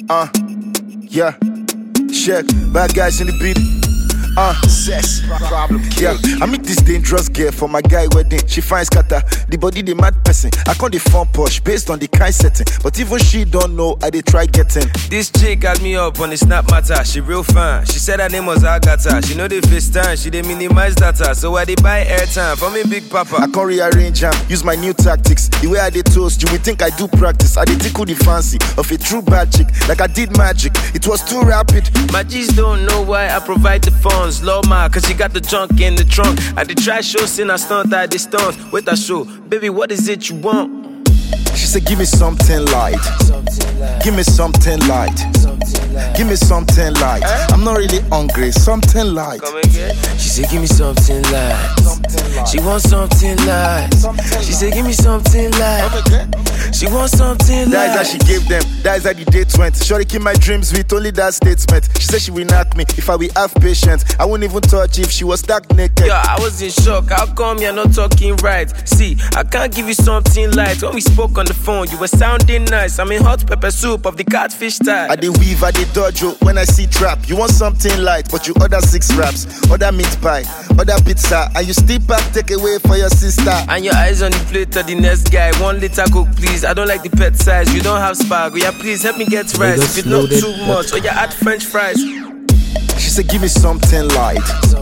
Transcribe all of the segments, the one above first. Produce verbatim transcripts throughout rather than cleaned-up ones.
Uh, yeah. Check, bad guys in the beat. Uh, sex, problem kill. Yeah, I meet this dangerous girl for my guy wedding. She finds scatter, the body the mad person. I call the phone posh based on the kind setting. But even she don't know, I they try getting. This chick had me up on the snap matter. She real fine. She said her name was Agatha. She know the FaceTime. She they minimize data. So I they buy airtime for me big papa. I can rearrange them, use my new tactics. The way I they toast, you would think I do practice. I they tickle the fancy of a true bad chick, like I did magic. It was too rapid. My G's don't know why I provide the funds. Love ma, cause she got the junk in the trunk. I did try show, sin I stunt, I did stunt. Wait I show, baby, what is it you want? She said, give me something light. Give me something light. Give me something light. I'm not really hungry, something light. Come again? She said, give me something light. She wants something light. She said, give me something light. She wants something light. That is how she gave them. That is how the date went. Shorty keep my dreams with only that statement. She said she will knock me if I will have patience. I won't even touch if she was stuck naked. Yeah, I was in shock. How come you're not talking right? See, I can't give you something light. When we spoke on the phone, you were sounding nice. I'm in hot pepper soup of the catfish type. I dey weave, I dey dojo when I see trap. You want something light, but you order six wraps. Order meat pie, order pizza, and you still pack take away for your sister. And your eyes on the plate of the next guy. One liter coke, please. I don't like the pet size. You don't have spag. Yeah, please help me get rice. If it look too much, or you add French fries. She said, give me something light.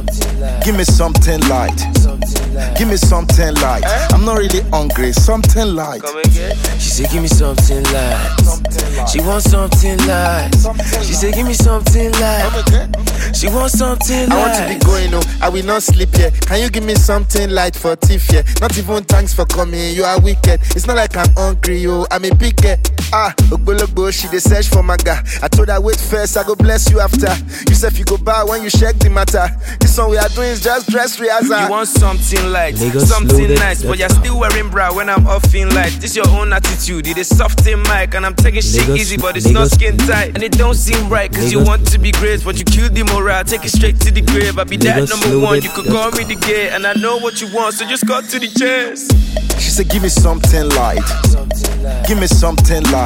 Give me something light. Give me something light. I'm not really hungry, something light. Come again? She said, give me something light. She wants something light. She said, give me something light. She wants something light. I want to be going home, I will not sleep here. Can you give me something light for thief here? Not even thanks for coming, you are wicked. It's not like I'm hungry, yo, I'm a big girl. Ah, Ogbologbo, she dey search for my guy. I told her wait first, I go bless you after. You said you go buy when you check the matter. This one we are doing is just dress rehearsal. You want something light, something nice, but you're still wearing bra when I'm off in light. This your own attitude, it is soft in mic, and I'm taking shit easy, but it's not skin tight. And it don't seem right, cause you want to be great, but you killed the morale, take it straight to the grave. I be that number one, you could call me the gay, and I know what you want, so just cut to the chase. She said, give me something light. Give me something light.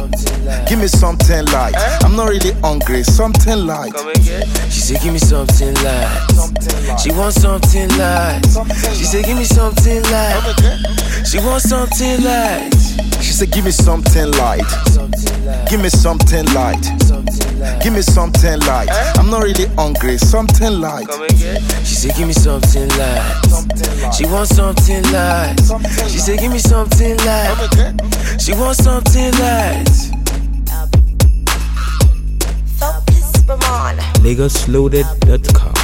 Give me something light. I'm not really hungry, something light. Come again? She said, give me something light. She wants something light. She said, give me something light. She wants something light. She said, give me something light. Give me something light. Give me something light. I'm not really hungry, something light. Come again? She said, give me something light. She wants something light. She said, give me something light. She wants something light. Focus, Ramon. Lagos Loaded dot com